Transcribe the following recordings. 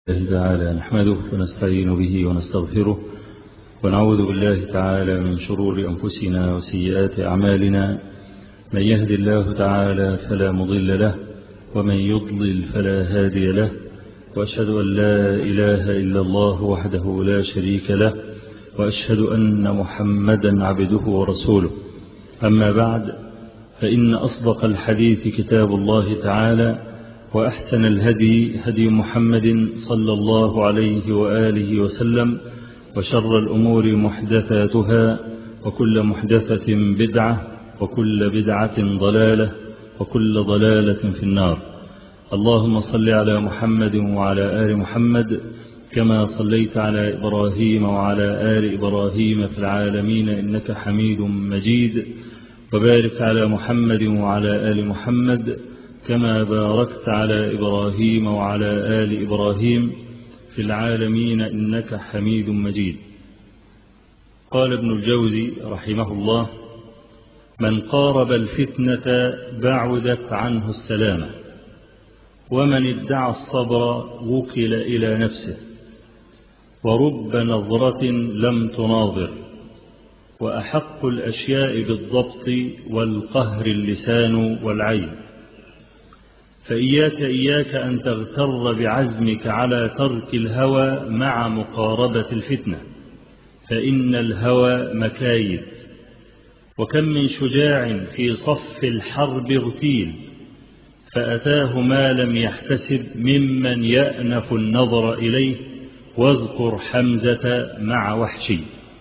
الله تعالى نحمده ونستعين به ونستغفره ونعوذ بالله تعالى من شرور أنفسنا وسيئات أعمالنا. من يهد الله تعالى فلا مضل له ومن يضلل فلا هادي له، وأشهد أن لا إله إلا الله وحده لا شريك له، وأشهد أن محمدا عبده ورسوله. أما بعد، فإن أصدق الحديث كتاب الله تعالى، وأحسن الهدي هدي محمد صلى الله عليه وآله وسلم، وشر الأمور محدثاتها، وكل محدثة بدعة، وكل بدعة ضلالة، وكل ضلالة في النار. اللهم صل على محمد وعلى آل محمد كما صليت على إبراهيم وعلى آل إبراهيم في العالمين إنك حميد مجيد، وبارك على محمد وعلى آل محمد كما باركت على إبراهيم وعلى آل إبراهيم في العالمين إنك حميد مجيد. قال ابن الجوزي رحمه الله: من قارب الفتنة بعدت عنه السلامة، ومن ادعى الصبر وكل إلى نفسه، ورب نظرة لم تناظر، وأحق الأشياء بالضبط والقهر اللسان والعين. فإياك أن تغتر بعزمك على ترك الهوى مع مقاربة الفتنة، فإن الهوى مكايد، وكم من شجاع في صف الحرب اغتيل، فأتاه ما لم يحتسب ممن يأنف النظر إليه، واذكر حمزة مع وحشي.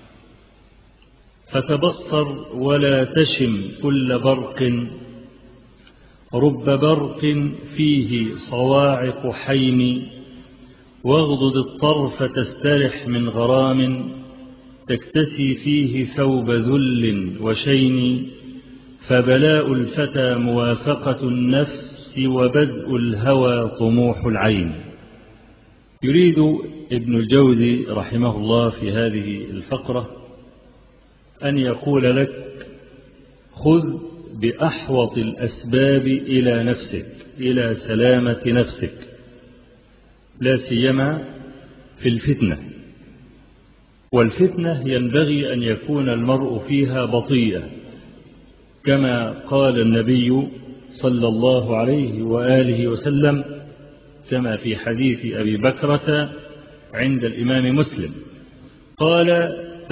فتبصر ولا تشم كل برق، رب برق فيه صواعق حين، واغضض الطرف تسترح من غرام، تكتسي فيه ثوب ذل وشين. فبلاء الفتى موافقة النفس، وبدء الهوى طموح العين. يريد ابن الجوزي رحمه الله في هذه الفقرة أن يقول لك: خذ بأحوط الأسباب إلى نفسك، إلى سلامة نفسك، لا سيما في الفتنة. والفتنة ينبغي أن يكون المرء فيها بطيئا، كما قال النبي صلى الله عليه وآله وسلم، كما في حديث أبي بكرة عند الإمام مسلم، قال: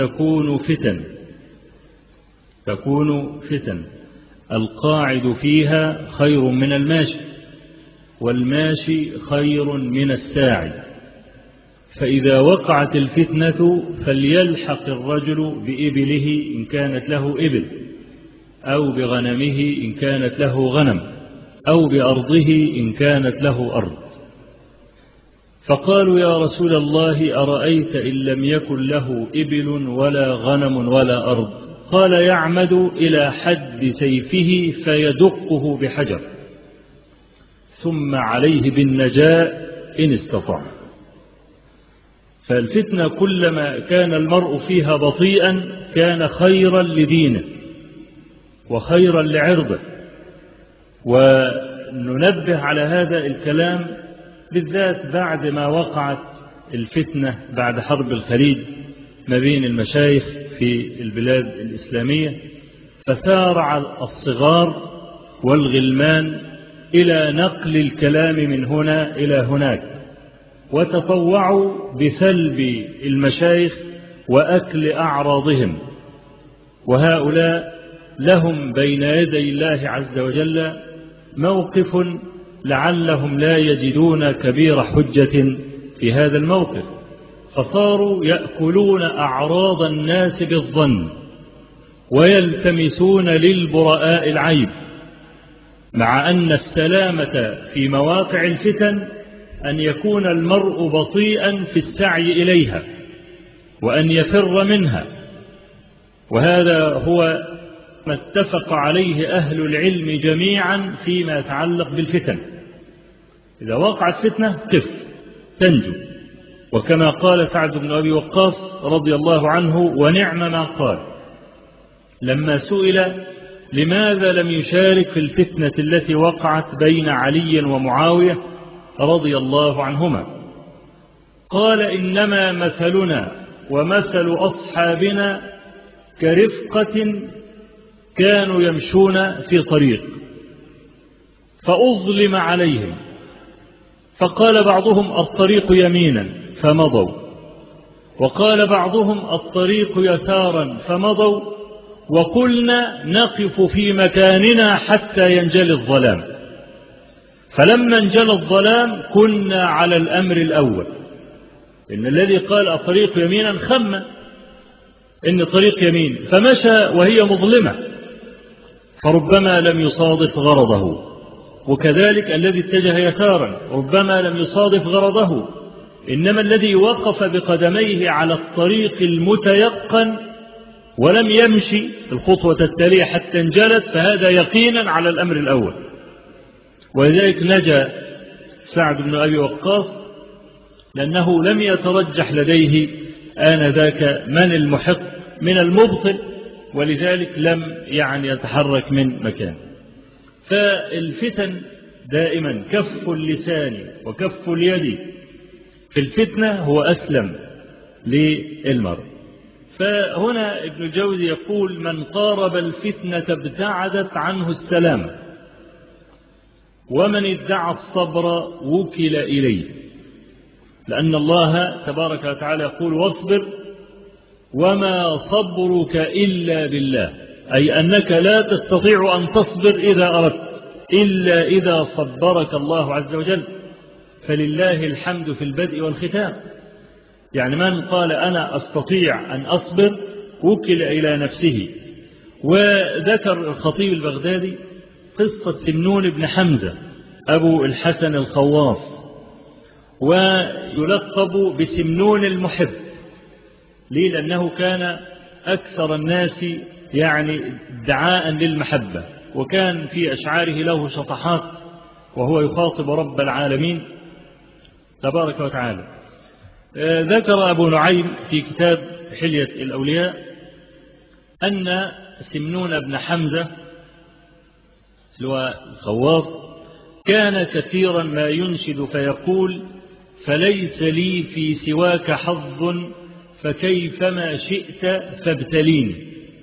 تكون فتن القاعد فيها خير من الماشي، والماشي خير من الساعي. فإذا وقعت الفتنة فليلحق الرجل بإبله إن كانت له إبل، أو بغنمه إن كانت له غنم، أو بأرضه إن كانت له أرض. فقالوا: يا رسول الله، أرأيت إن لم يكن له إبل ولا غنم ولا أرض؟ قال: يعمد إلى حد سيفه فيدقه بحجر، ثم عليه بالنجاء إن استطاع. فالفتنة كلما كان المرء فيها بطيئا كان خيرا لدينه وخيرا لعرضه. وننبه على هذا الكلام بالذات بعد ما وقعت الفتنة بعد حرب الخليج ما بين المشايخ في البلاد الإسلامية، فسارع الصغار والغلمان إلى نقل الكلام من هنا إلى هناك، وتطوعوا بسلب المشايخ وأكل أعراضهم. وهؤلاء لهم بين يدي الله عز وجل موقف لعلهم لا يجدون كبير حجة في هذا الموقف، فصاروا يأكلون أعراض الناس بالظن، ويلتمسون للبراء العيب، مع أن السلامة في مواقع الفتن أن يكون المرء بطيئا في السعي إليها، وأن يفر منها. وهذا هو ما اتفق عليه أهل العلم جميعا فيما يتعلق بالفتن. إذا وقعت فتنة قف تنجو، وكما قال سعد بن أبي وقاص رضي الله عنه ونعم ما قال لما سئل لماذا لم يشارك في الفتنة التي وقعت بين علي ومعاوية رضي الله عنهما، قال إنما مثلنا ومثل أصحابنا كرفقة كانوا يمشون في طريق فأظلم عليهم فقال بعضهم الطريق يمينا فمضوا، وقال بعضهم الطريق يسارا فمضوا، وقلنا نقف في مكاننا حتى ينجلي الظلام، فلما انجلى الظلام كنا على الأمر الأول. إن الذي قال الطريق يمينا خم إن الطريق يمين فمشى وهي مظلمة فربما لم يصادف غرضه، وكذلك الذي اتجه يسارا ربما لم يصادف غرضه، إنما الذي وقف بقدميه على الطريق المتيقن ولم يمشي الخطوة التالية حتى انجلت فهذا يقينا على الأمر الأول. ولذلك نجا سعد بن أبي وقاص لأنه لم يترجح لديه آنذاك من المحق من المبطل، ولذلك لم يتحرك من مكان. فالفتن دائما كف اللسان وكف اليد في الفتنة هو أسلم للمرء. فهنا ابن الجوزي يقول من قارب الفتنة ابتعدت عنه السلام، ومن ادعى الصبر وكل إليه، لأن الله تبارك وتعالى يقول واصبر وما صبرك إلا بالله، أي أنك لا تستطيع أن تصبر إذا أردت إلا إذا صبرك الله عز وجل، فلله الحمد في البدء والختام. يعني من قال أنا أستطيع أن أصبر وكل إلى نفسه. وذكر الخطيب البغدادي قصة سمنون بن حمزة أبو الحسن الخواص، ويلقب بسمنون المحب. ليه؟ لأنه كان أكثر الناس ادعاء للمحبة، وكان في أشعاره له شطحات وهو يخاطب رب العالمين تبارك وتعالى. ذكر أبو نعيم في كتاب حلية الأولياء أن سمنون بن حمزة الخواص كان كثيرا ما ينشد فيقول فليس لي في سواك حظ فكيفما شئت فابتليني.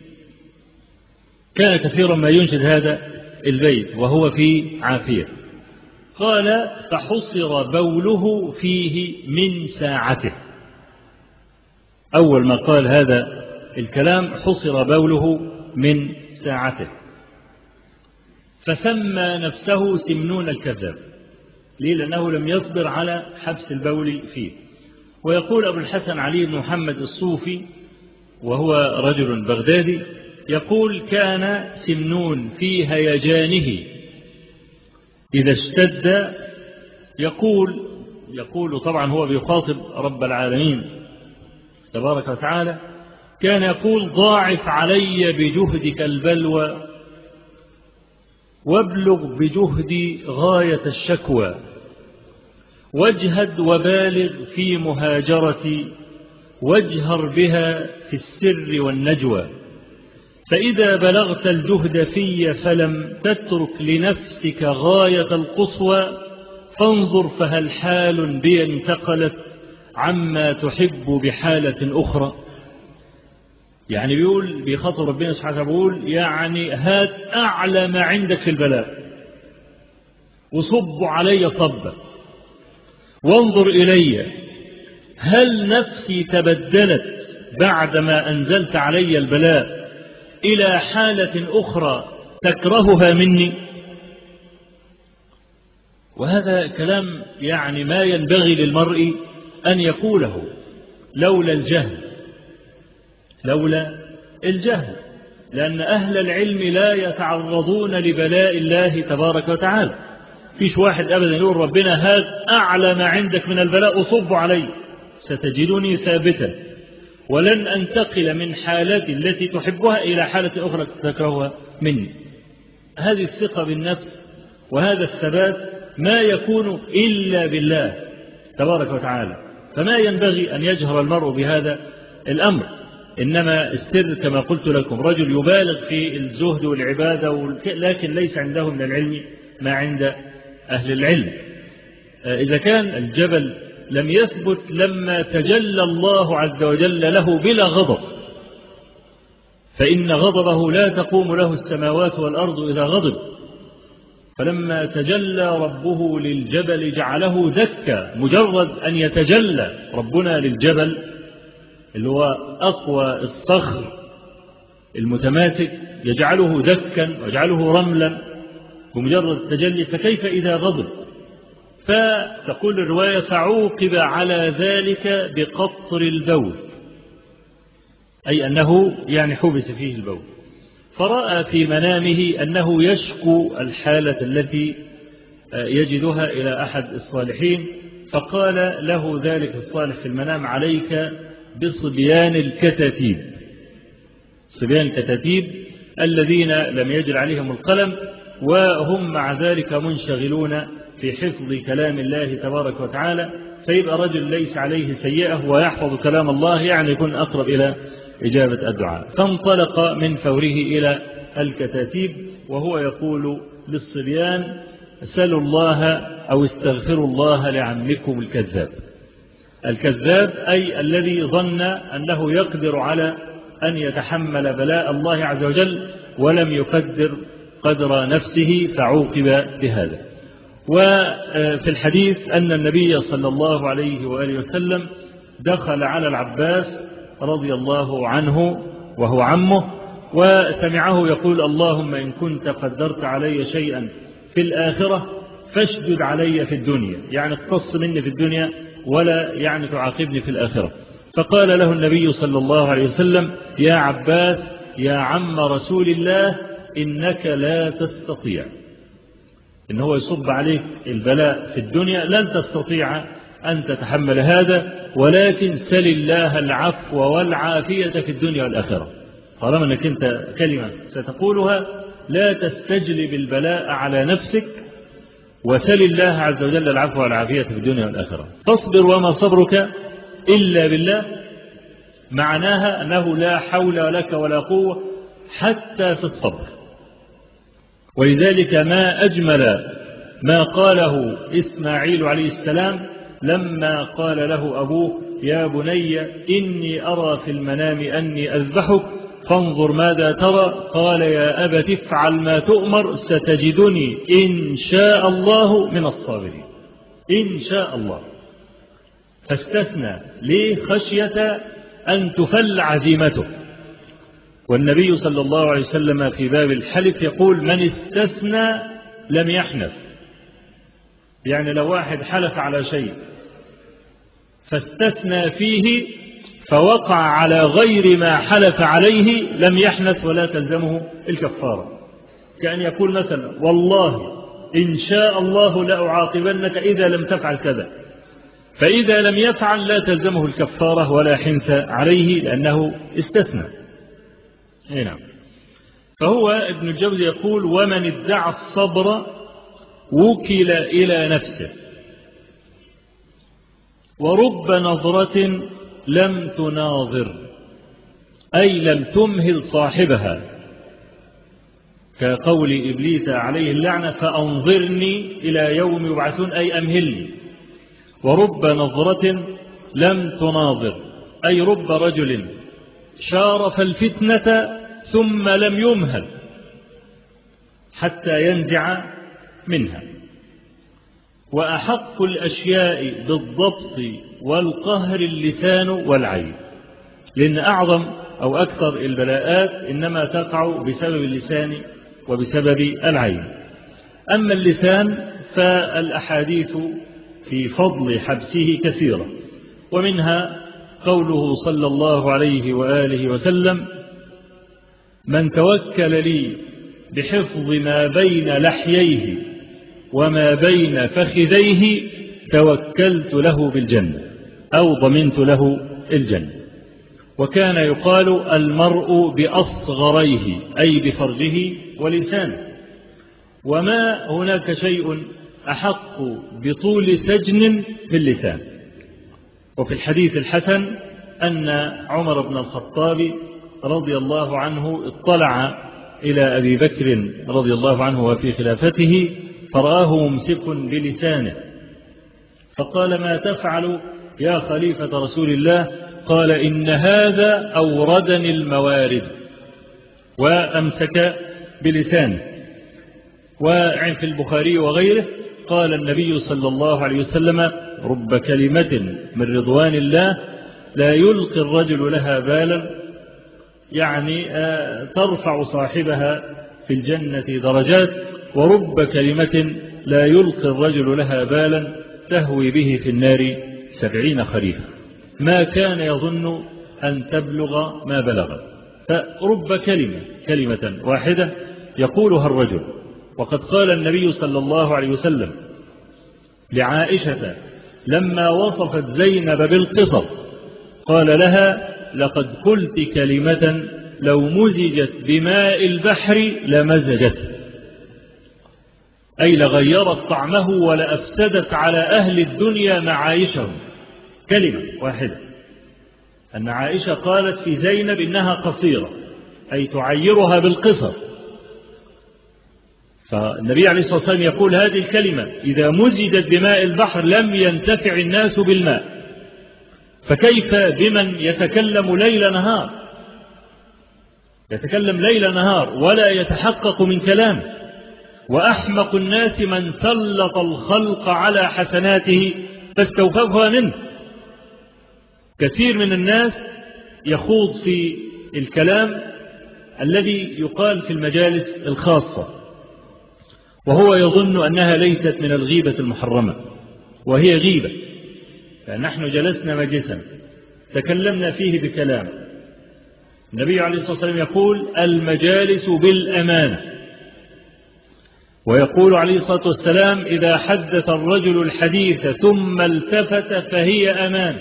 كان كثيرا ما ينشد هذا البيت وهو في عافية. قال فحصر بوله فيه من ساعته. أول ما قال هذا الكلام حصر بوله من ساعته، فسمى نفسه سمنون الكذاب. ليه؟ لأنه لم يصبر على حبس البول فيه. ويقول أبو الحسن علي بن محمد الصوفي وهو رجل بغدادي يقول كان سمنون في هيجانه إذا اشتد يقول طبعا هو بيخاطب رب العالمين تبارك وتعالى، كان يقول ضاعف علي بجهدك البلوى وابلغ بجهدي غاية الشكوى، واجهد وبالغ في مهاجرتي واجهر بها في السر والنجوى، فإذا بلغت الجهد في فلم تترك لنفسك غاية القصوى، فانظر فهل حال بي انتقلت عما تحب بحالة أخرى. بيقول بيخاطب ربنا سبحانه بيقول هات أعلى ما عندك في البلاء وصب علي صبا وانظر إلي هل نفسي تبدلت بعدما أنزلت علي البلاء إلى حالة أخرى تكرهها مني. وهذا كلام ما ينبغي للمرء أن يقوله لولا الجهل، لأن أهل العلم لا يتعرضون لبلاء الله تبارك وتعالى. فيش واحد أبدا يقول ربنا هات أعلى ما عندك من البلاء وصب علي ستجدني ثابتا ولن أنتقل من حالتي التي تحبها إلى حالة أخرى تكرهها مني. هذه الثقة بالنفس وهذا الثبات ما يكون إلا بالله تبارك وتعالى، فما ينبغي أن يجهر المرء بهذا الأمر. إنما السر كما قلت لكم رجل يبالغ في الزهد والعبادة لكن ليس عنده من العلم ما عند أهل العلم. إذا كان الجبل لم يثبت لما تجلى الله عز وجل له بلا غضب، فإن غضبه لا تقوم له السماوات والأرض إذا غضب. فلما تجلى ربه للجبل جعله دكا، مجرد أن يتجلى ربنا للجبل اللي هو أقوى الصخر المتماسك يجعله دكا ويجعله رملا بمجرد التجلي، فكيف إذا غضب؟ فتقول الرواية فعوقب على ذلك بقطر البول، أي أنه يعني حبس فيه البول، فرأى في منامه أنه يشكو الحالة التي يجدها إلى أحد الصالحين، فقال له ذلك الصالح في المنام عليك بصبيان الكتاتيب. صبيان الكتاتيب الذين لم يجر عليهم القلم وهم مع ذلك منشغلون في حفظ كلام الله تبارك وتعالى، فيبقى رجل ليس عليه سيئة ويحفظ كلام الله، يعني يكون أقرب إلى إجابة الدعاء. فانطلق من فوره إلى الكتاتيب وهو يقول للصبيان سلوا الله أو استغفروا الله لعمكم الكذاب. الكذاب أي الذي ظن أنه يقدر على أن يتحمل بلاء الله عز وجل ولم يقدر قدر نفسه فعوقب بهذا. وفي الحديث أن النبي صلى الله عليه وآله وسلم دخل على العباس رضي الله عنه وهو عمه وسمعه يقول اللهم إن كنت قدرت علي شيئا في الآخرة فاشدد علي في الدنيا، يعني اقتص مني في الدنيا ولا يعني تعاقبني في الآخرة. فقال له النبي صلى الله عليه وسلم يا عباس يا عم رسول الله إنك لا تستطيع، إن هو يصب عليك البلاء في الدنيا لن تستطيع أن تتحمل هذا، ولكن سل الله العفو والعافية في الدنيا والآخرة. طالما أنك أنت كلمة ستقولها لا تستجلب البلاء على نفسك، وسل الله عز وجل العفو والعافية في الدنيا والآخرة. فاصبر وما صبرك إلا بالله، معناها أنه لا حول لك ولا قوة حتى في الصبر. ولذلك ما أجمل ما قاله إسماعيل عليه السلام لما قال له أبوه يا بني إني أرى في المنام أني أذبحك فانظر ماذا ترى، قال يا أبت افعل ما تؤمر ستجدني إن شاء الله من الصابرين. إن شاء الله، فاستثنى ليه؟ خشية أن تفل عزيمته. والنبي صلى الله عليه وسلم في باب الحلف يقول من استثنى لم يحنث، يعني لو واحد حلف على شيء فاستثنى فيه فوقع على غير ما حلف عليه لم يحنث ولا تلزمه الكفارة. كأن يقول مثلا والله إن شاء الله لأعاقبنك إذا لم تفعل كذا، فإذا لم يفعل لا تلزمه الكفارة ولا حنث عليه لأنه استثنى. نعم. فهو ابن الجوزي يقول ومن ادعى الصبر وكل إلى نفسه، ورب نظرة لم تناظر أي لم تمهل صاحبها، كقول إبليس عليه اللعنة فأنظرني إلى يوم يبعثون أي أمهلني. ورب نظرة لم تناظر أي رب رجل شارف الفتنة ثم لم يمهل حتى ينزع منها. وأحق الأشياء بالضبط والقهر اللسان والعين، لأن أعظم أو أكثر البلاءات إنما تقع بسبب اللسان وبسبب العين. أما اللسان فالأحاديث في فضل حبسه كثيرة، ومنها قوله صلى الله عليه وآله وسلم من توكل لي بحفظ ما بين لحييه وما بين فخذيه توكلت له بالجنة أو ضمنت له الجنة. وكان يقال المرء بأصغريه أي بفرجه ولسانه، وما هناك شيء أحق بطول سجن باللسان. وفي الحديث الحسن أن عمر بن الخطاب رضي الله عنه اطلع إلى أبي بكر رضي الله عنه وفي خلافته فرآه ممسك بلسانه، فقال: ما تفعل يا خليفة رسول الله؟ قال: إن هذا أوردني الموارد، وأمسك بلسانه. وفي البخاري وغيره قال النبي صلى الله عليه وسلم: رب كلمة من رضوان الله لا يلقي الرجل لها بالا، يعني ترفع صاحبها في الجنة درجات، ورب كلمة لا يلقي الرجل لها بالا تهوي به في النار 70 خريفا، ما كان يظن أن تبلغ ما بلغ. فرب كلمة واحدة يقولها الرجل. وقد قال النبي صلى الله عليه وسلم لعائشة لما وصفت زينب بالقصر، قال لها: لقد قلت كلمة لو مزجت بماء البحر لمزجته، أي لغيرت طعمه ولأفسدت على أهل الدنيا معايشهم. كلمة واحدة، أن عائشة قالت في زينب إنها قصيرة، أي تعيرها بالقصر. فالنبي عليه الصلاة والسلام يقول هذه الكلمة إذا مزجت بماء البحر لم ينتفع الناس بالماء، فكيف بمن يتكلم ليل نهار، يتكلم ليل نهار ولا يتحقق من كلامه. وأحمق الناس من سلط الخلق على حسناته فاستوففها منه. كثير من الناس يخوض في الكلام الذي يقال في المجالس الخاصة، وهو يظن أنها ليست من الغيبة المحرمة، وهي غيبة. فنحن جلسنا مجلسا تكلمنا فيه بكلام، النبي عليه الصلاة والسلام يقول: المجالس بالأمانة. ويقول عليه الصلاة والسلام: إذا حدث الرجل الحديث ثم التفت فهي أمان.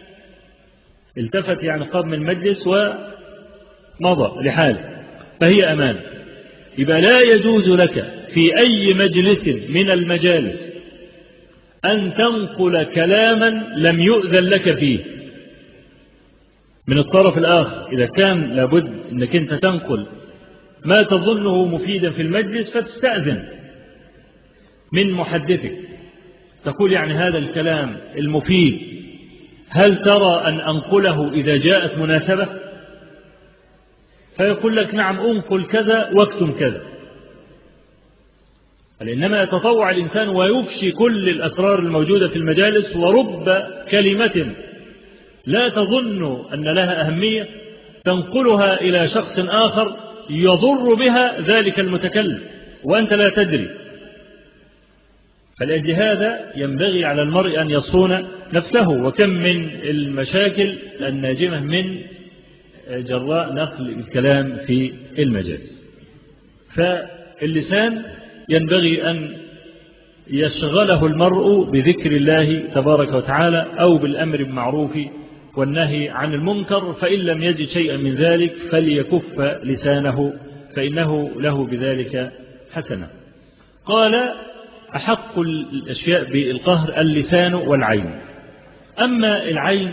التفت يعني قام من المجلس ومضى لحاله، فهي أمان. يبقى لا يجوز لك في أي مجلس من المجالس أن تنقل كلاما لم يؤذن لك فيه من الطرف الآخر. إذا كان لابد أنك أنت تنقل ما تظنه مفيدا في المجلس فتستأذن من محدثك، تقول يعني هذا الكلام المفيد هل ترى أن أنقله إذا جاءت مناسبة؟ فيقول لك: نعم، أنقل كذا واكتم كذا. إنما يتطوع الإنسان ويفشي كل الأسرار الموجودة في المجالس، ورب كلمة لا تظن أن لها أهمية تنقلها إلى شخص آخر يضر بها ذلك المتكلم وأنت لا تدري. فلأجل هذا ينبغي على المرء أن يصون نفسه. وكم من المشاكل الناجمة من جراء نقل الكلام في المجالس. فاللسان ينبغي أن يشغله المرء بذكر الله تبارك وتعالى أو بالأمر بالمعروف والنهي عن المنكر، فإن لم يجد شيئا من ذلك فليكف لسانه فإنه له بذلك حسنة. قال: أحق الأشياء بالقهر اللسان والعين. أما العين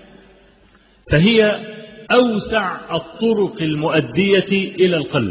فهي أوسع الطرق المؤدية إلى القلب،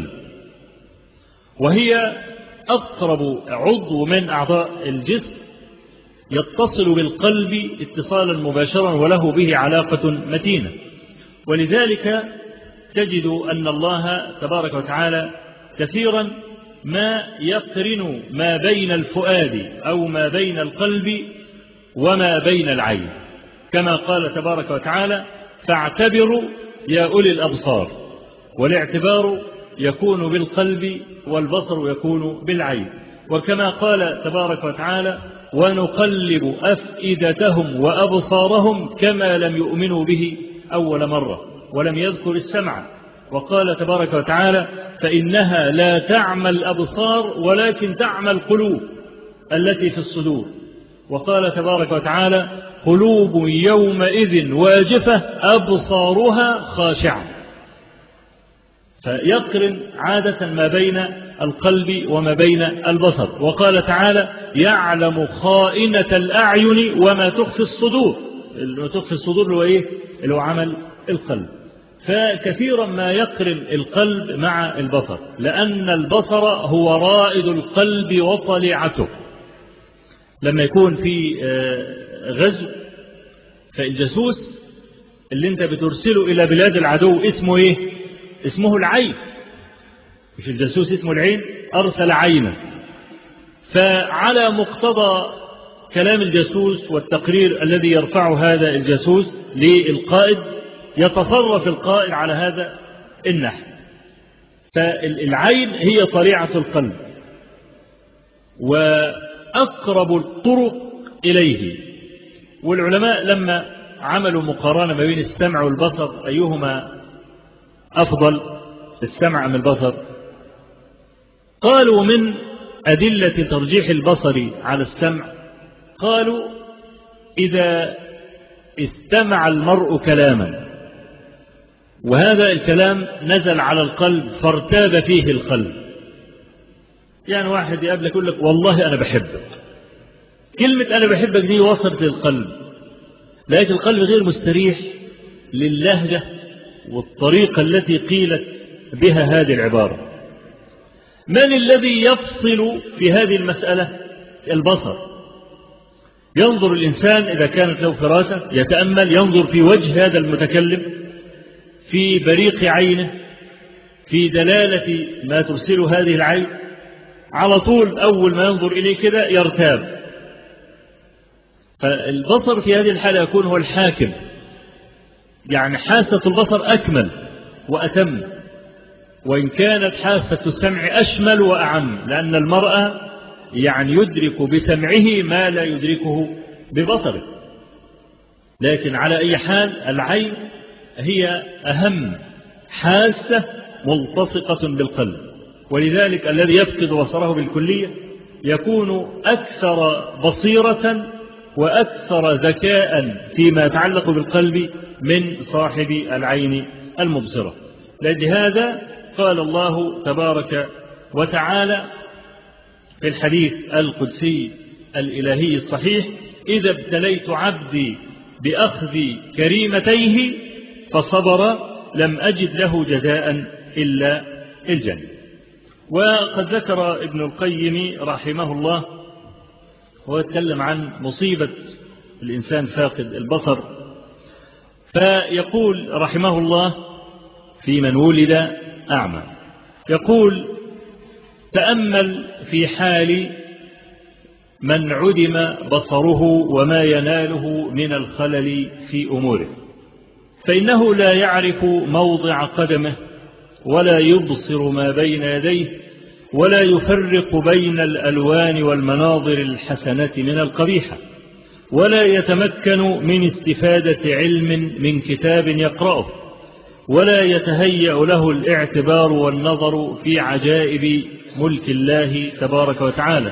وهي أقرب عضو من أعضاء الجسم يتصل بالقلب اتصالا مباشرا وله به علاقة متينة. ولذلك تجد أن الله تبارك وتعالى كثيرا ما يقرن ما بين الفؤاد أو ما بين القلب وما بين العين، كما قال تبارك وتعالى: فاعتبروا يا أولي الأبصار. والاعتبار يكون بالقلب والبصر يكون بالعين. وكما قال تبارك وتعالى: ونقلب أفئدتهم وأبصارهم كما لم يؤمنوا به أول مرة، ولم يذكر السمع. وقال تبارك وتعالى: فإنها لا تعمى الأبصار ولكن تعمى القلوب التي في الصدور. وقال تبارك وتعالى: قلوب يومئذ واجفة أبصارها خاشعة. فيقرن عادة ما بين القلب وما بين البصر. وقال تعالى: يعلم خائنة الأعين وما تخفي الصدور. اللي تخفي الصدور هو إيه؟ اللي هو عمل القلب. فكثيرا ما يقرن القلب مع البصر، لأن البصر هو رائد القلب وطليعته. لما يكون في غزو، فالجاسوس اللي انت بترسله إلى بلاد العدو اسمه إيه؟ اسمه العين. مش الجاسوس اسمه العين؟ أرسل عينا. فعلى مقتضى كلام الجاسوس والتقرير الذي يرفعه هذا الجاسوس للقائد يتصرف القائد على هذا النحو. فالعين هي طليعة القلب وأقرب الطرق إليه. والعلماء لما عملوا مقارنة ما بين السمع والبصر أيهما أفضل، السمع أم البصر، قالوا من أدلة ترجيح البصر على السمع قالوا إذا استمع المرء كلاما وهذا الكلام نزل على القلب فارتاب فيه القلب. يعني واحد يقابلك يقول لك والله أنا بحبك، كلمة أنا بحبك دي وصلت للقلب، لكن القلب غير مستريح للهجة والطريقة التي قيلت بها هذه العبارة. من الذي يفصل في هذه المسألة؟ البصر. ينظر الإنسان إذا كانت له فراسة يتأمل، ينظر في وجه هذا المتكلم، في بريق عينه، في دلالة ما ترسله هذه العين، على طول أول ما ينظر إليه كده يرتاب. فالبصر في هذه الحالة يكون هو الحاكم، يعني حاسة البصر أكمل وأتم، وإن كانت حاسة السمع أشمل وأعم، لأن المرأة يعني يدرك بسمعه ما لا يدركه ببصره. لكن على أي حال العين هي أهم حاسة ملتصقة بالقلب، ولذلك الذي يفقد بصره بالكلية يكون أكثر بصيرة وأكثر ذكاء فيما يتعلق بالقلب من صاحب العين المبصرة. لهذا قال الله تبارك وتعالى في الحديث القدسي الإلهي الصحيح: إذا ابتليت عبدي بأخذ كريمتيه فصبر لم أجد له جزاء إلا الجنة. وقد ذكر ابن القيم رحمه الله وهو يتكلم عن مصيبة الإنسان فاقد البصر، فيقول رحمه الله في من ولد أعمى، يقول: تأمل في حال من عدم بصره وما يناله من الخلل في أموره، فإنه لا يعرف موضع قدمه ولا يبصر ما بين يديه ولا يفرق بين الألوان والمناظر الحسنة من القبيحة، ولا يتمكن من استفادة علم من كتاب يقرأه، ولا يتهيأ له الاعتبار والنظر في عجائب ملك الله تبارك وتعالى.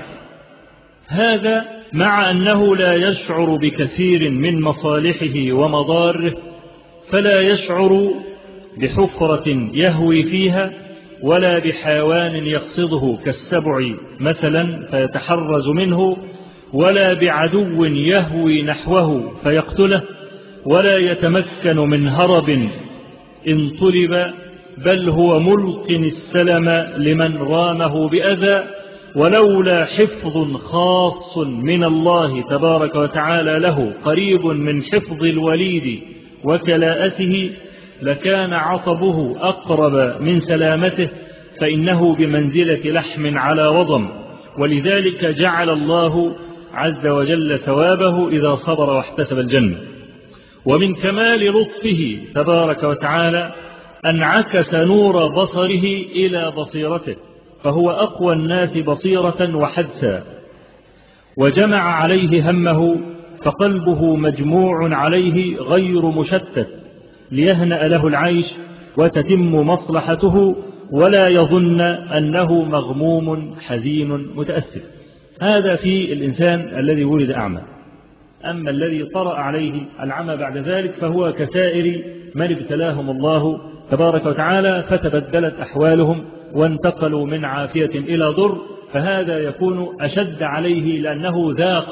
هذا مع أنه لا يشعر بكثير من مصالحه ومضاره، فلا يشعر بحفرة يهوي فيها ولا بحيوان يقصده كالسبع مثلا فيتحرز منه، ولا بعدو يهوي نحوه فيقتله، ولا يتمكن من هرب إن طلب، بل هو ملق السلم لمن رامه بأذى. ولولا حفظ خاص من الله تبارك وتعالى له قريب من حفظ الوليد وكلاءته لكان عطبه أقرب من سلامته، فإنه بمنزلة لحم على وضم، ولذلك جعل الله عز وجل ثوابه إذا صبر واحتسب الجنة. ومن كمال لطفه تبارك وتعالى أن عكس نور بصره إلى بصيرته، فهو أقوى الناس بصيرة وحدسا، وجمع عليه همه، فقلبه مجموع عليه غير مشتت، ليهنأ له العيش وتتم مصلحته، ولا يظن أنه مغموم حزين متأسف. هذا في الإنسان الذي ولد أعمى. أما الذي طرأ عليه العمى بعد ذلك فهو كسائر من ابتلاهم الله تبارك وتعالى فتبدلت أحوالهم وانتقلوا من عافية إلى ضر، فهذا يكون أشد عليه لأنه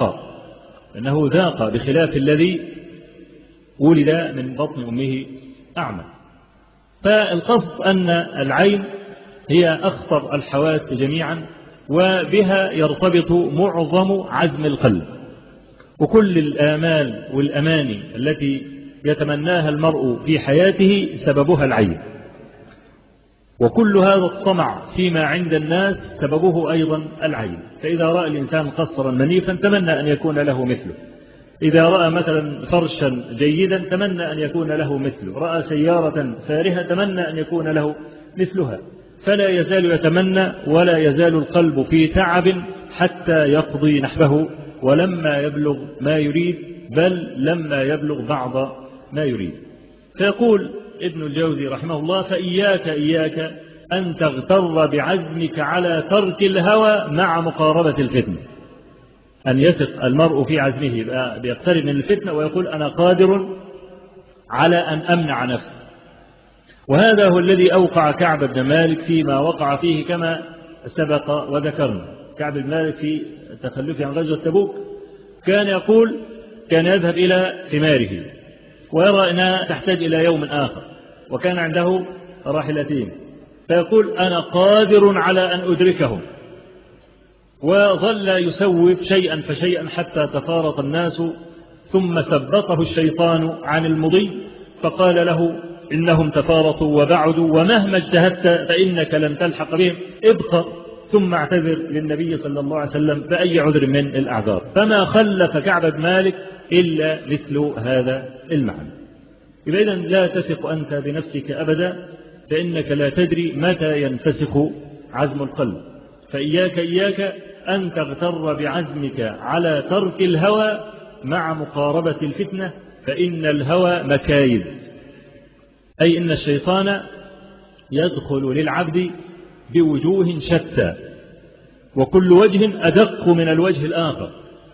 ذاق بخلاف الذي ولد من بطن أمه أعمى. فالقصد أن العين هي أخطر الحواس جميعا، وبها يرتبط معظم عزم القلب، وكل الآمال والأماني التي يتمناها المرء في حياته سببها العين، وكل هذا الطمع فيما عند الناس سببه أيضا العين. فإذا رأى الإنسان قصرا منيفا تمنى أن يكون له مثله، إذا رأى مثلا فرشا جيدا تمنى أن يكون له مثله، رأى سيارة فارهة تمنى أن يكون له مثلها، فلا يزال يتمنى ولا يزال القلب في تعب حتى يقضي نحبه، ولما يبلغ ما يريد، بل لما يبلغ بعض ما يريد. فيقول ابن الجوزي رحمه الله: فإياك أن تغتر بعزمك على ترك الهوى مع مقاربة الفتنة. أن يثق المرء في عزمه، بيقترب من الفتنة ويقول أنا قادر على أن أمنع نفسي. وهذا هو الذي أوقع كعب بن مالك فيما وقع فيه كما سبق وذكرنا. كعب بن مالك في تخلفه عن غزوة تبوك كان يقول كان يذهب إلى ثماره ويرى أنها تحتاج إلى يوم آخر، وكان عنده راحلتين، فيقول أنا قادر على أن أدركهم، وظل يسوف شيئا فشيئا حتى تفارق الناس، ثم ثبطه الشيطان عن المضي فقال له إنهم تفارطوا وبعدوا، ومهما اجتهدت فإنك لن تلحق بهم، ابقى ثم اعتذر للنبي صلى الله عليه وسلم بأي عذر من الأعذار. فما خلف كعب بن مالك إلا مثل هذا المعنى. إذا لا تثق أنت بنفسك أبدا، فإنك لا تدري متى ينفسخ عزم القلب. فإياك أن تغتر بعزمك على ترك الهوى مع مقاربة الفتنة، فإن الهوى مكايد، أي إن الشيطان يدخل للعبد بوجوه شتى، وكل وجه أدق من الوجه الآخر،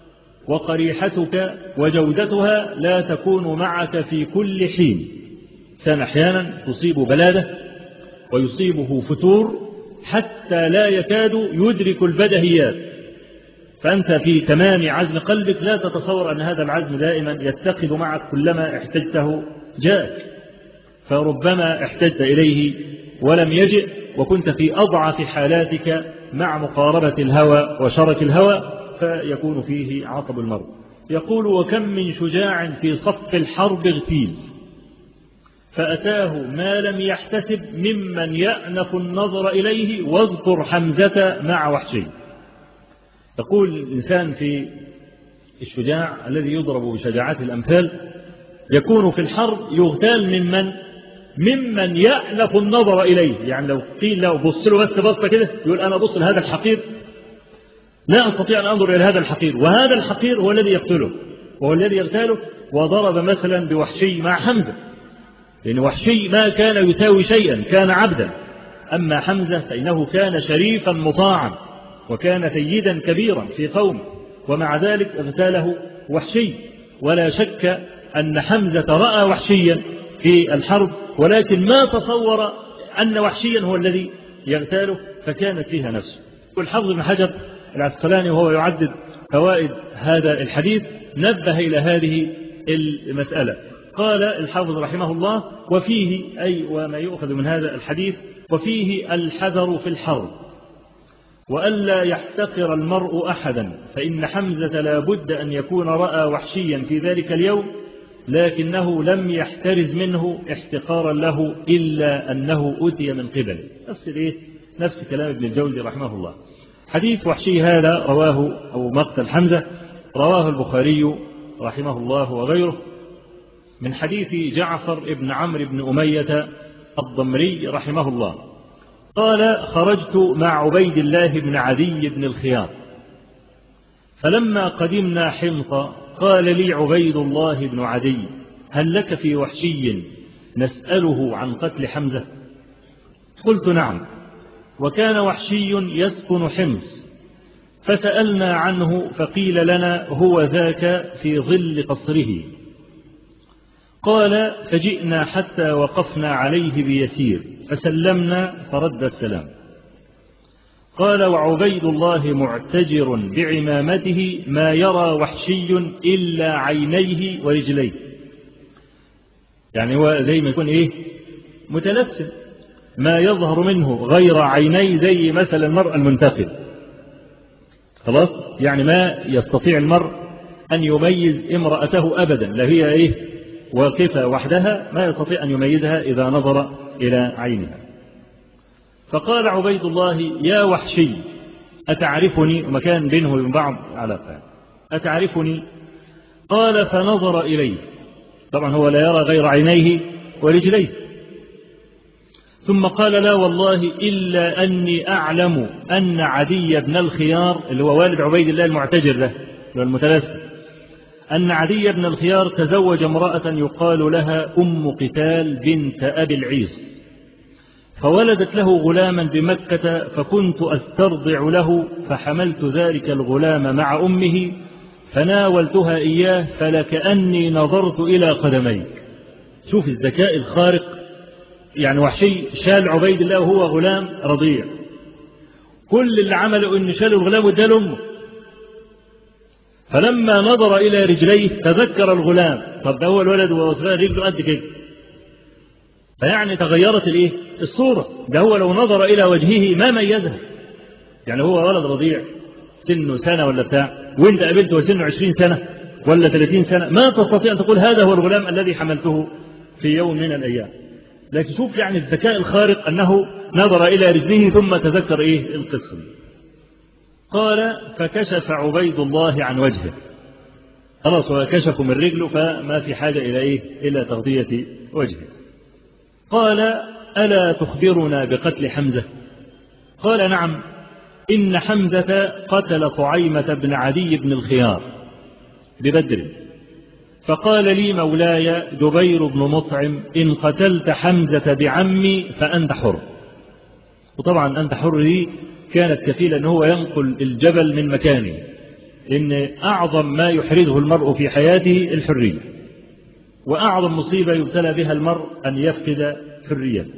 وقريحتك وجودتها لا تكون معك في كل حين. إنسان أحيانا تصيب بلادة ويصيبه فتور حتى لا يكاد يدرك البدهيات، فأنت في تمام عزم قلبك لا تتصور أن هذا العزم دائما يتخذ معك، كلما احتجته جاءك، فربما احتجت إليه ولم يجئ، وكنت في أضعف حالاتك مع مقاربة الهوى وشرك الهوى، فيكون فيه عطب المرء. يقول: وكم من شجاع في صف الحرب اغتيل فأتاه ما لم يحتسب ممن يأنف النظر إليه، واذكر حمزة مع وحشي. يقول الإنسان في الشجاع الذي يضرب بشجاعة الأمثال يكون في الحرب يغتال ممن يأنف النظر إليه. يعني لو قيل له بص له بس بصة كده يقول أنا بص لهذا الحقير، لا أستطيع أن أنظر إلى هذا الحقير، وهذا الحقير هو الذي يقتله وهو الذي يغتاله. وضرب مثلا بوحشي مع حمزة، لأن وحشي ما كان يساوي شيئا، كان عبدا، أما حمزة فإنه كان شريفا مطاعا وكان سيدا كبيرا في قومه، ومع ذلك اغتاله وحشي. ولا شك أن حمزة رأى وحشيا في الحرب، ولكن ما تصور أن وحشيا هو الذي يغتاله، فكانت فيها نفسه. والحافظ بن حجر العسقلاني وهو يعدد فوائد هذا الحديث نبه إلى هذه المسألة. قال الحافظ رحمه الله: وفيه، أي وما يؤخذ من هذا الحديث، وفيه الحذر في الحرب، وألا يحتقر المرء أحدا، فإن حمزة لا بد أن يكون رأى وحشيا في ذلك اليوم، لكنه لم يحترز منه احتقارا له إلا أنه أتي من قبله. نفس كلام ابن الجوزي رحمه الله. حديث وحشي هذا رواه، أو مقتل حمزة رواه البخاري رحمه الله وغيره من حديث جعفر ابن عمرو بن أمية الضمري رحمه الله قال: خرجت مع عبيد الله بن عدي بن الخيار، فلما قدمنا حمص قال لي عبيد الله بن عدي: هل لك في وحشي نسأله عن قتل حمزة؟ قلت: نعم. وكان وحشي يسكن حمص، فسألنا عنه فقيل لنا: هو ذاك في ظل قصره. قال: فجئنا حتى وقفنا عليه بيسير، فسلمنا فرد السلام. قال: وعبيد الله معتجر بعمامته ما يرى وحشي إلا عينيه ورجليه. يعني هو زي ما يكون متلثم، ما يظهر منه غير عينيه، زي مثل المرء المنتقل، خلاص، يعني ما يستطيع المرء أن يميز امرأته أبدا، لا هي واقفة وحدها، ما يستطيع أن يميزها إذا نظر إلى عينها. فقال عبيد الله: يا وحشي أتعرفني؟ ومكان بينه وبين بعض علاقة، أتعرفني؟ قال: فنظر إليه، طبعا هو لا يرى غير عينيه ورجليه، ثم قال: لا والله إلا أني أعلم أن عدي بن الخيار، اللي هو والد عبيد الله المعتجر ده المتلثم، أن عدي بن الخيار تزوج امرأة يقال لها أم قتال بنت أبي العيص، فولدت له غلاما بمكة، فكنت أسترضع له، فحملت ذلك الغلام مع أمه فناولتها إياه، فلكأني نظرت إلى قدميك. شوف الذكاء الخارق، يعني وحشي شال عبيد الله وهو غلام رضيع، كل اللي عمله إن شال الغلام واداه لأمه، فلما نظر إلى رجليه تذكر الغلام، طب ده هو الولد وهو صغير رجله قد كده، فيعني تغيرت الصورة، ده هو لو نظر إلى وجهه ما ميزها، يعني هو ولد رضيع سنه سنة ولا بتاع، وانت قابلته وسنه 20 سنة ولا 30 سنة، ما تستطيع أن تقول هذا هو الغلام الذي حملته في يوم من الأيام. لكن شوف يعني الذكاء الخارق أنه نظر إلى رجله ثم تذكر القصة. قال: فكشف عبيد الله عن وجهه، خلاص هو كشف من رجله، فما في حاجة إلى تغطية وجهه. قال: ألا تخبرنا بقتل حمزة؟ قال: نعم، إن حمزة قتل طعيمة بن عدي بن الخيار ببدر، فقال لي مولاي جبير بن مطعم: إن قتلت حمزة بعمي فأنت حر. وطبعا أنت حر دي كانت كفيلة أنه هو ينقل الجبل من مكانه، إن أعظم ما يحرزه المرء في حياته الحرية، وأعظم مصيبة يبتلى بها المرء أن يفقد حريته.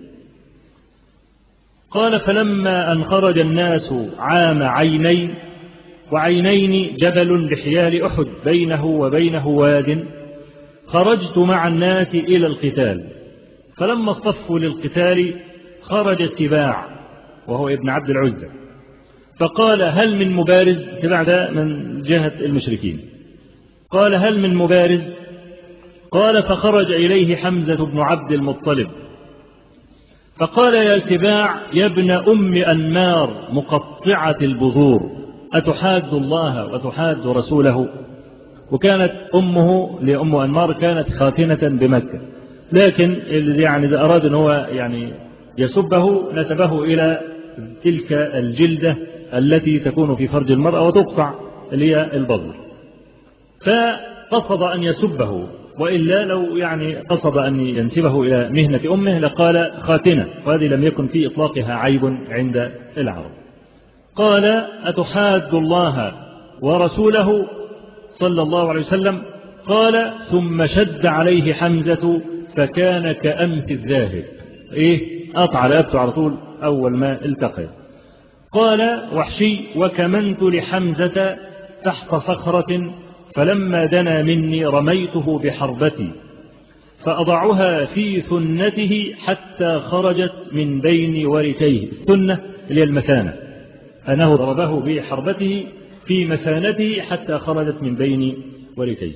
قال: فلما أن خرج الناس عام عينين، وعينين جبل بحيال أحد بينه وبينه واد، خرجت مع الناس إلى القتال، فلما اصطفوا للقتال خرج سباع وهو ابن عبد العزة، فقال: هل من مبارز؟ سباع ده من جهة المشركين. قال: هل من مبارز؟ قال: فخرج إليه حمزة بن عبد المطلب، فقال: يا سباع يا ابن أم أنمار مقطعة البذور، أتحاد الله وتحاد رسوله؟ وكانت أمه لأم أنمار كانت خاتنة بمكة، لكن يعني إذا أراد أن هو يعني يسبه نسبه إلى تلك الجلدة التي تكون في فرج المرأة وتقطع اللي هي البذر، فقصد أن يسبه، وإلا لو يعني قصد أن ينسبه إلى مهنة أمه لقال خاتنة، وهذه لم يكن في إطلاقها عيب عند العرب. قال: أتحاد الله ورسوله صلى الله عليه وسلم؟ قال: ثم شد عليه حمزة فكان كأمس الذاهب، قطع رقبته على طول أول ما التقى. قال وحشي: وكمنت لحمزة تحت صخرة، فلما دنا مني رميته بحربتي، فأضعها في ثنته حتى خرجت من بين وركيه. الثنة اللي هي المثانة، أنه ضربه بحربته في مثانته حتى خرجت من بين وركيه.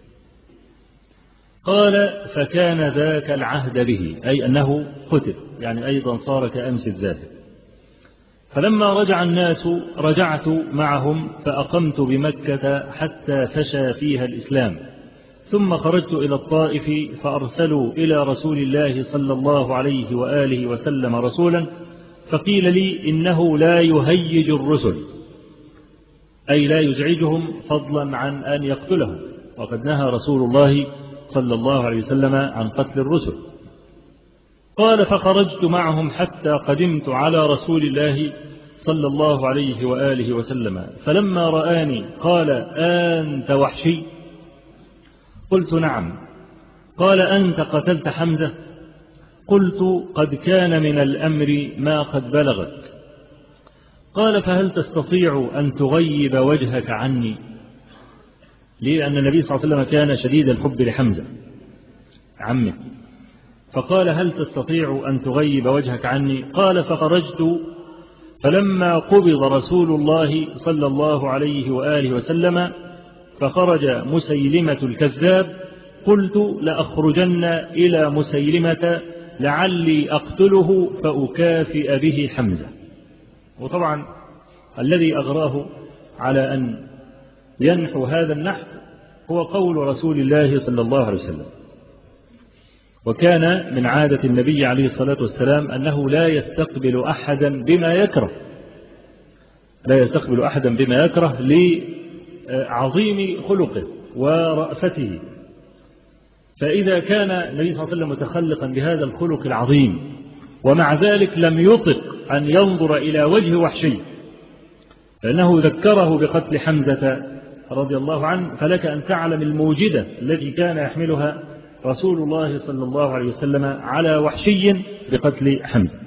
قال: فكان ذاك العهد به، أي أنه قتل، يعني أيضا صار كأمس الذاهب. فلما رجع الناس رجعت معهم، فأقمت بمكة حتى فشى فيها الإسلام، ثم خرجت إلى الطائف، فأرسلوا إلى رسول الله صلى الله عليه وآله وسلم رسولا، فقيل لي: إنه لا يهيج الرسل، أي لا يزعجهم فضلا عن أن يقتلهم، وقد نهى رسول الله صلى الله عليه وسلم عن قتل الرسل. قال: فخرجت معهم حتى قدمت على رسول الله صلى الله عليه وآله وسلم، فلما رآني قال: أنت وحشي؟ قلت: نعم. قال: أنت قتلت حمزة؟ قلت: قد كان من الأمر ما قد بلغك. قال: فهل تستطيع أن تغيب وجهك عني؟ لأن النبي صلى الله عليه وسلم كان شديد الحب لحمزة عمه، فقال: هل تستطيع أن تغيب وجهك عني؟ قال: فخرجت، فلما قبض رسول الله صلى الله عليه وآله وسلم فخرج مسيلمة الكذاب قلت لأخرجن إلى مسيلمة لعلي أقتله فأكافئ به حمزة. وطبعا الذي أغراه على أن ينحو هذا النحو هو قول رسول الله صلى الله عليه وسلم. وكان من عادة النبي عليه الصلاة والسلام أنه لا يستقبل أحدا بما يكره، لا يستقبل أحدا بما يكره لعظيم خلقه ورأفته. فإذا كان النبي صلى الله عليه وسلم متخلقا بهذا الخلق العظيم ومع ذلك لم يطق أن ينظر إلى وجه وحشي لأنه ذكره بقتل حمزة رضي الله عنه، فلك أن تعلم الموجدة التي كان يحملها رسول الله صلى الله عليه وسلم على وحشي بقتل حمزة.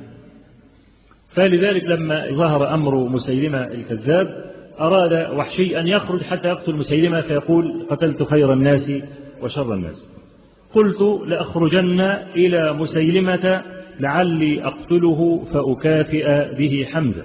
فلذلك لما ظهر أمر مسيلمة الكذاب أراد وحشي أن يخرج حتى يقتل مسيلمة فيقول قتلت خير الناس وشر الناس. قلت لأخرجن إلى مسيلمة لعلي أقتله فأكافئ به حمزة.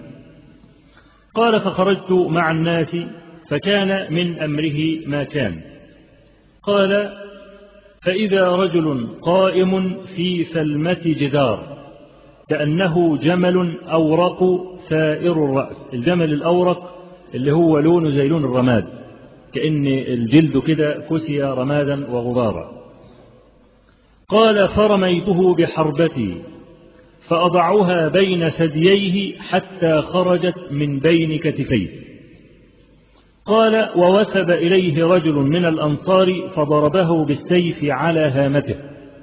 قال فخرجت مع الناس فكان من أمره ما كان. قال فإذا رجل قائم في ثلمة جدار كأنه جمل أورق ثائر الرأس. الجمل الأورق اللي هو لونه زي لون الرماد، كأن الجلد كده كسي رمادا وغبارا. قال فرميته بحربتي فأضعها بين ثدييه حتى خرجت من بين كتفيه. قال ووثب إليه رجل من الأنصار فضربه بالسيف على هامته.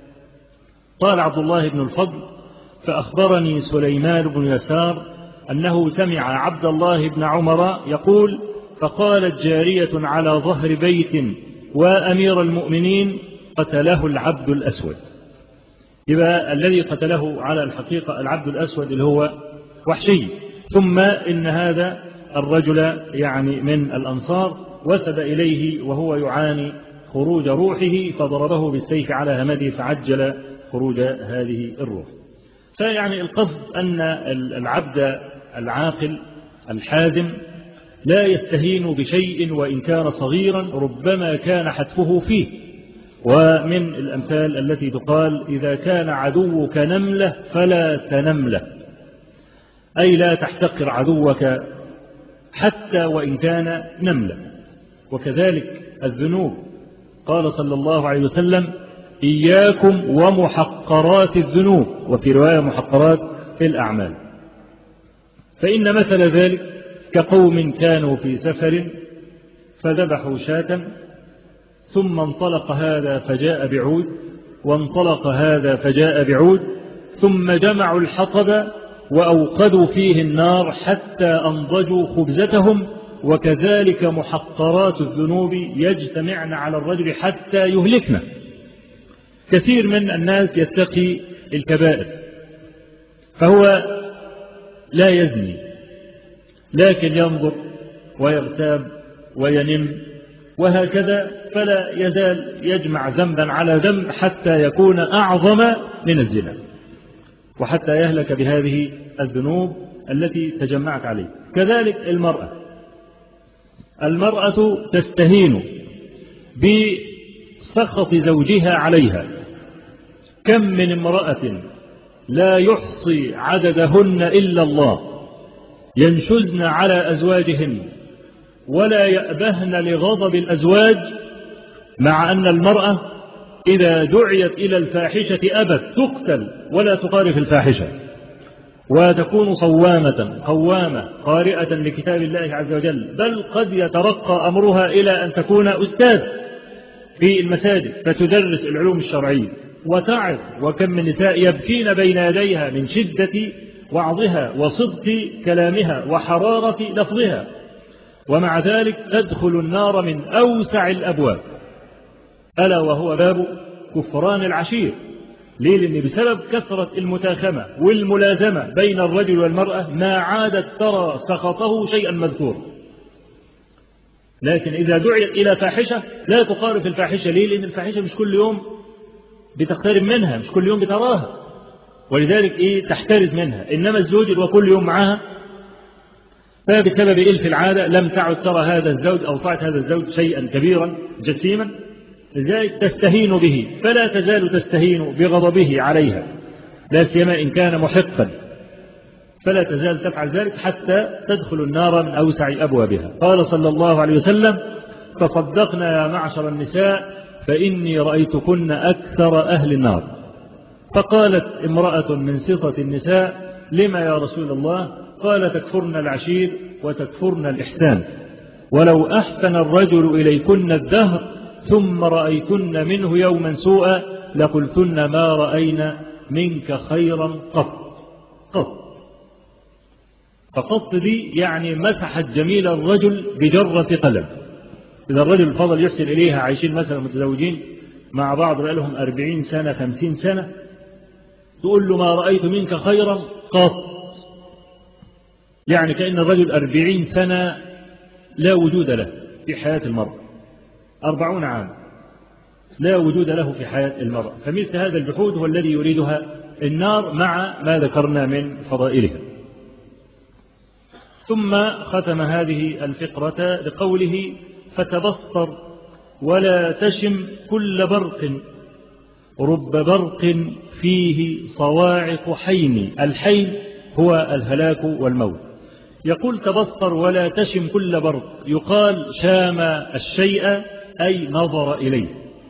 قال عبد الله بن الفضل فأخبرني سليمان بن يسار أنه سمع عبد الله بن عمر يقول فقالت جارية على ظهر بيت وأمير المؤمنين قتله العبد الأسود. يبقى الذي قتله على الحقيقة العبد الأسود اللي هو وحشي، ثم إن هذا الرجل يعني من الأنصار وثب إليه وهو يعاني خروج روحه فضربه بالسيف على همده فعجل خروج هذه الروح. فيعني القصد أن العبد العاقل الحازم لا يستهين بشيء وإن كان صغيرا ربما كان حتفه فيه. ومن الأمثال التي تقال إذا كان عدوك نملة فلا تنمله، أي لا تحتقر عدوك حتى وإن كان نملة. وكذلك الذنوب قال صلى الله عليه وسلم إياكم ومحقرات الذنوب، وفي رواية محقرات الأعمال. فإن مثل ذلك كقوم كانوا في سفر فذبحوا شاة ثم انطلق هذا فجاء بعود وانطلق هذا فجاء بعود ثم جمعوا الحطب وأوقدوا فيه النار حتى أنضجوا خبزتهم، وكذلك محقرات الذنوب يجتمعن على الرجل حتى يهلكنا. كثير من الناس يتقي الكبائر فهو لا يزني لكن ينظر ويغتاب وينم وهكذا، فلا يزال يجمع ذنبا على ذنب حتى يكون أعظم من الزنا وحتى يهلك بهذه الذنوب التي تجمعت عليه. كذلك المرأة تستهين بسخط زوجها عليها. كم من امرأة لا يحصي عددهن إلا الله ينشزن على أزواجهن ولا يأبهن لغضب الأزواج، مع أن المرأة إذا دعيت إلى الفاحشة أبت تقتل ولا تقارف الفاحشة وتكون صوامة قوامة قارئة لكتاب الله عز وجل، بل قد يترقى أمرها إلى أن تكون أستاذ في المساجد فتدرس العلوم الشرعية وتعظ. وكم من نساء يبكين بين يديها من شدة وعظها وصدق كلامها وحرارة لفظها، ومع ذلك تدخل النار من أوسع الأبواب، ألا وهو باب كفران العشير. ليه؟ لأن بسبب كثرة المتاخمة والملازمة بين الرجل والمرأة ما عادت ترى سخطه شيئا مذكورا. لكن إذا دعيت إلى فاحشة لا تقارف الفاحشة. ليه؟ لأن الفاحشة مش كل يوم بتقترب منها، مش كل يوم بتراها، ولذلك تحترز منها. إنما الزوج وكل يوم معها فبسبب إلف العادة لم تعد ترى هذا الزوج أو طاعة هذا الزوج شيئا كبيرا جسيما، لذلك تستهين به، فلا تزال تستهين بغضبه عليها، لا سيما إن كان محقا، فلا تزال تفعل ذلك حتى تدخل النار من أوسع أبوابها. قال صلى الله عليه وسلم: تصدقنا يا معشر النساء فإني رأيتكن أكثر أهل النار. فقالت امرأة من سطة النساء: لما يا رسول الله؟ قال: تكفرن العشير وتكفرن الإحسان، ولو أحسن الرجل إليكن الدهر ثم رأيتن منه يوما سوءا لقلتن ما رأينا منك خيرا قط. فقط دي يعني مسحت جميل الرجل بجرة قلم. إذا الرجل فضل يحسن إليها، عايشين مثلا متزوجين مع بعض بقالهم 40 سنة 50 سنة، تقول له: ما رأيت منك خيرا قط. يعني كأن الرجل 40 سنة لا وجود له في حياة المرأة، 40 عام لا وجود له في حياة المرأة. فمثل هذا الجحود هو الذي يريدها النار مع ما ذكرنا من فضائلها. ثم ختم هذه الفقرة بقوله: فتبصر ولا تشم كل برق، رب برق فيه صواعق حين. الحين هو الهلاك والموت. يقول: تبصر ولا تشم كل برق، يقال شام الشيء أي نظر إليه.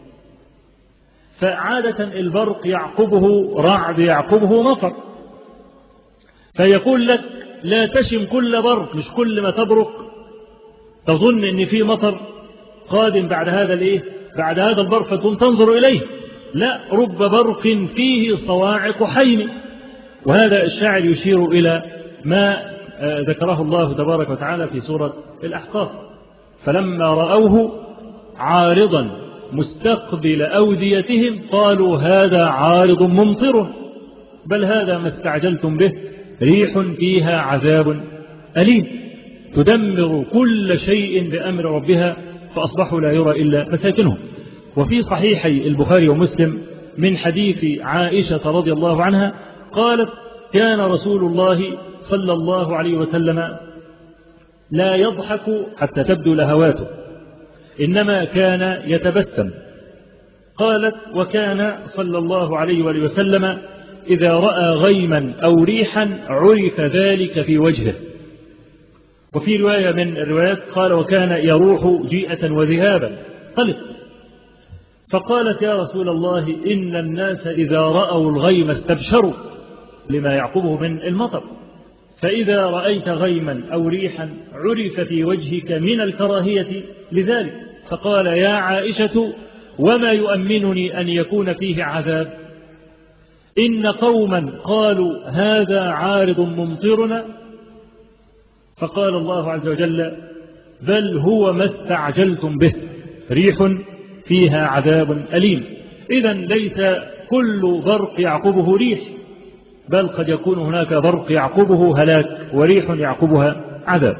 فعادة البرق يعقبه رعد، يعقبه مطر، فيقول لك: لا تشم كل برق، مش كل ما تبرق تظن ان في مطر قادم بعد هذا بعد هذا البرق فتقوم تنظر اليه، لا، رب برق فيه صواعق حين. وهذا الشاعر يشير الى ما ذكره الله تبارك وتعالى في سورة الأحقاف: فلما رأوه عارضا مستقبل أوديتهم قالوا هذا عارض ممطر بل هذا ما استعجلتم به ريح فيها عذاب أليم تدمر كل شيء بأمر ربها فأصبحوا لا يرى إلا مساكنهم. وفي صحيحي البخاري ومسلم من حديث عائشة رضي الله عنها قالت: كان رسول الله صلى الله عليه وسلم لا يضحك حتى تبدو لهواته، إنما كان يتبسم. قالت: وكان صلى الله عليه وسلم إذا رأى غيما أو ريحا عرف ذلك في وجهه. وفي رواية من الروايات قال: وكان يروح جيئة وذهابا قلق. فقالت: يا رسول الله إن الناس إذا رأوا الغيم استبشروا لما يعقبه من المطر، فإذا رأيت غيما أو ريحا عرف في وجهك من الكراهية لذلك. فقال: يا عائشة وما يؤمنني أن يكون فيه عذاب؟ إن قوما قالوا هذا عارض ممطرنا. فقال الله عز وجل: بل هو ما استعجلتم به ريح فيها عذاب أليم. إذن ليس كل برق يعقبه ريح، بل قد يكون هناك برق يعقبه هلاك وريح يعقبها عذاب.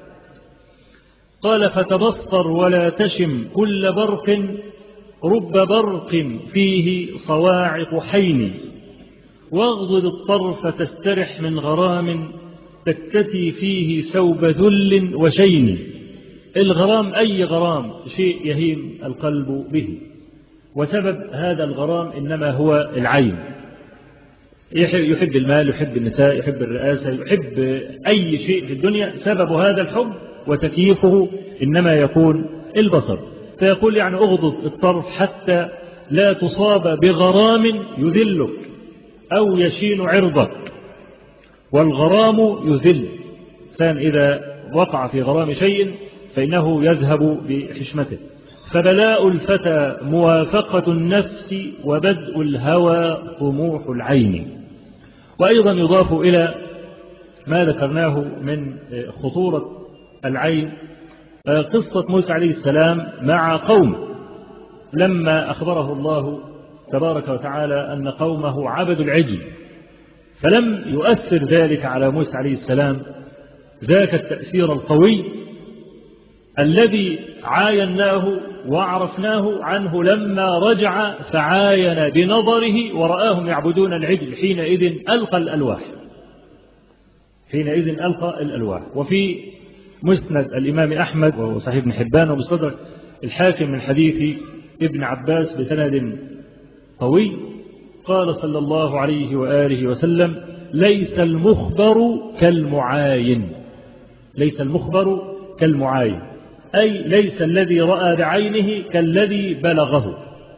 قال: فتبصر ولا تشم كل برق، رب برق فيه صواعق حين، واغضض الطرف تسترح من غرام، تكتسي فيه ثوب ذل وشين. الغرام أي غرام، شيء يهيم القلب به، وسبب هذا الغرام إنما هو العين. يحب المال، يحب النساء، يحب الرئاسة، يحب أي شيء في الدنيا، سبب هذا الحب وتكييفه إنما يكون البصر. فيقول يعني أغضض الطرف حتى لا تصاب بغرام يذلك أو يشين عرضك، والغرام يذل الإنسان إذا وقع في غرام شيء فإنه يذهب بحشمته. فبلاء الفتى موافقة النفس، وبدء الهوى طموح العين. وأيضا يضاف إلى ما ذكرناه من خطورة العين قصة موسى عليه السلام مع قوم، لما أخبره الله تبارك وتعالى أن قومه عبدوا العجل، فلم يؤثر ذلك على موسى عليه السلام ذاك التأثير القوي الذي عايناه وعرفناه عنه لما رجع فعاين بنظره ورآهم يعبدون العجل، حينئذ ألقى الألواح. حينئذ ألقى الألواح. وفي مسند الإمام أحمد وصحيح ابن حبان ومستدرك الحاكم من حديث ابن عباس بسند قوي قال صلى الله عليه وآله وسلم: ليس المخبر كالمعاين. ليس المخبر كالمعاين، أي ليس الذي رأى بعينه كالذي بلغه،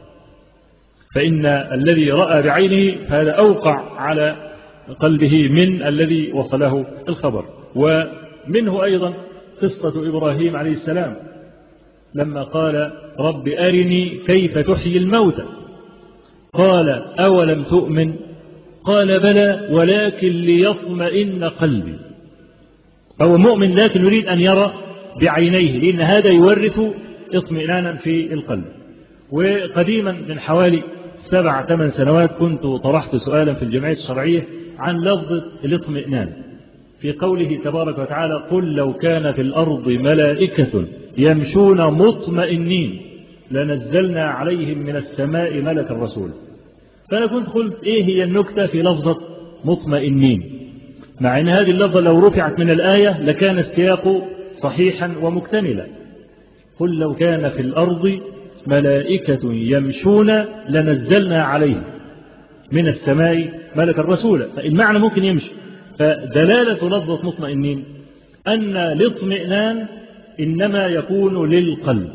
فإن الذي رأى بعينه فهذا أوقع على قلبه من الذي وصله الخبر. ومنه أيضا قصة إبراهيم عليه السلام لما قال: رب أرني كيف تحيي الموتى، قال: أولم تؤمن؟ قال: بلى ولكن ليطمئن قلبي. هو مؤمن لكن يريد أن يرى بعينيه، لأن هذا يورث اطمئنانا في القلب. وقديما من حوالي 7-8 سنوات كنت طرحت سؤالا في الجمعية الشرعية عن لفظ الاطمئنان في قوله تبارك وتعالى: قل لو كان في الأرض ملائكة يمشون مطمئنين لنزلنا عليهم من السماء ملكا رسولا. فأنا كنت قلت إيه هي النكتة في لفظة مطمئنين، مع أن هذه اللفظة لو رفعت من الآية لكان السياق صحيحا ومكتملا. قل لو كان في الأرض ملائكة يمشون لنزلنا عليهم من السماء ملكا رسولا، فالمعنى ممكن يمشي. فدلالة لفظة مطمئنين أن الاطمئنان إنما يكون للقلب.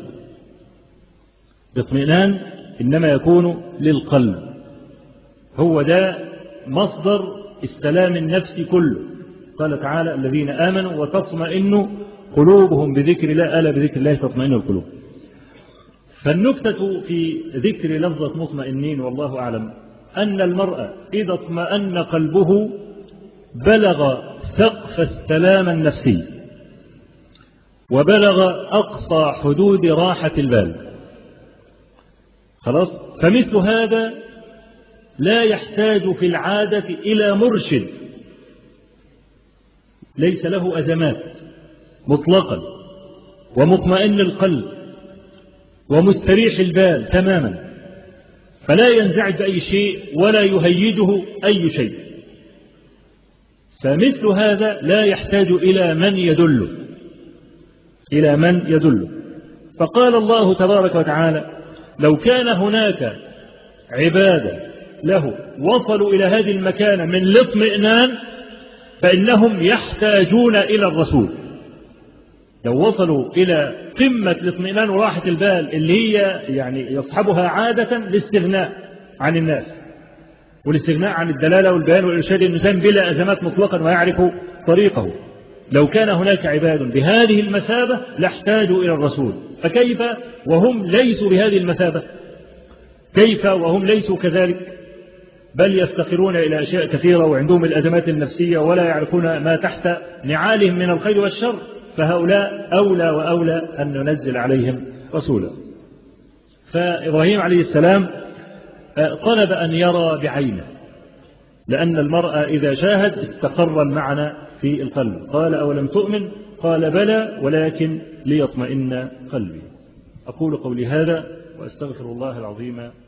الاطمئنان إنما يكون للقلب، هو ده مصدر السلام النفسي كله. قال تعالى: الذين آمنوا وتطمئن قلوبهم بذكر الله، ألا بذكر الله تطمئن القلوب. فالنكتة في ذكر لفظة مطمئنين والله أعلم أن المرء إذا اطمأن قلبه بلغ سقف السلام النفسي وبلغ أقصى حدود راحة البال. خلاص، فمثل هذا لا يحتاج في العادة إلى مرشد، ليس له أزمات مطلقا، ومطمئن القلب ومستريح البال تماما، فلا ينزعج بأي شيء ولا يهيجه أي شيء. فمثل هذا لا يحتاج إلى من يدله. فقال الله تبارك وتعالى: لو كان هناك عبادة له وصلوا إلى هذه المكانة من الاطمئنان فإنهم يحتاجون إلى الرسول. لو وصلوا إلى قمة الاطمئنان وراحة البال اللي هي يعني يصحبها عادة الاستغناء عن الناس والاستغناء عن الدلالة والبيان والإرشاد الإنسان بلا أزمات مطلقا ويعرف طريقه، لو كان هناك عباد بهذه المثابة لاحتاجوا إلى الرسول. فكيف وهم ليسوا بهذه المثابة؟ كيف وهم ليسوا كذلك؟ بل يفتقرون إلى أشياء كثيرة وعندهم الأزمات النفسية ولا يعرفون ما تحت نعالهم من الخير والشر. فهؤلاء أولى وأولى أن ننزل عليهم رسولا. فإبراهيم عليه السلام طلب أن يرى بعينه، لأن المرء إذا شاهد استقر المعنى في القلب. قال: أولم تؤمن؟ قال: بلى ولكن ليطمئن قلبي. أقول قولي هذا وأستغفر الله العظيم